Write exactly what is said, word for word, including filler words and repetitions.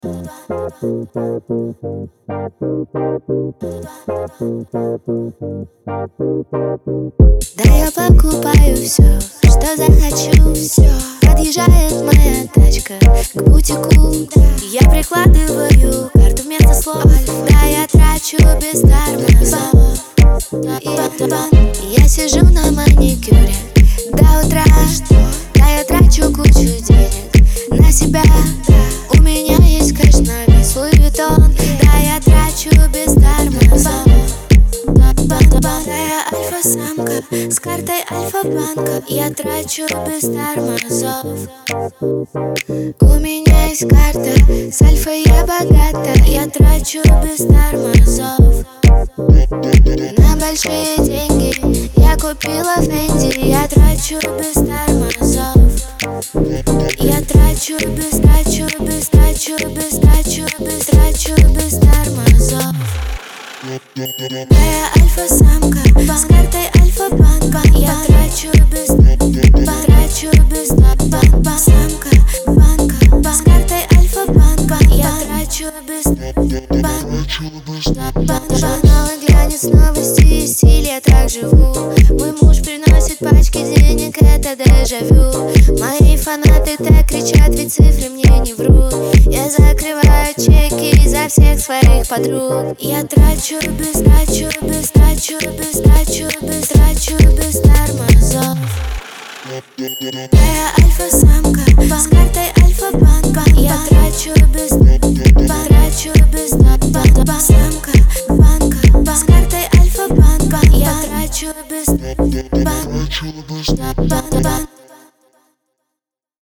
Да я покупаю все, что захочу, все. Подъезжает моя тачка к бутику. Я прикладываю карту вместо слов. Да я трачу без тормозов. Я сижу на маникюре до утра. Да я трачу кучу денег на себя. У меня есть кэш на весь Луи Виттон. Да я трачу без тормозов. Да я альфа-самка с картой Альфа-банка. Я трачу без тормозов. У меня есть карта с альфой, я богата. Я трачу без тормозов. На большие деньги я купила Фенди. Я трачу без тормозов. Я трачу без, трачу без, трачу без, трачу без, трачу без тормозов. Да я альфа-самка с картой Альфа-банка. Я трачу без, трачу без, самка, банка с картой Альфа-банка. Я трачу без, журналы глянец, новости и стиль, я так живу. Мой муж приносит пачки денег, это дежавю. Мои фанаты так кричат, ведь цифры мне не врут. Я закрываю чеки за всех своих подруг. Я трачу без, трачу без, трачу без, трачу без, трачу без тормозов. Да я альфа-самка с